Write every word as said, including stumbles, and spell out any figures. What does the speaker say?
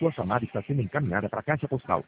Sua chamada está sendo encaminhada para a caixa postal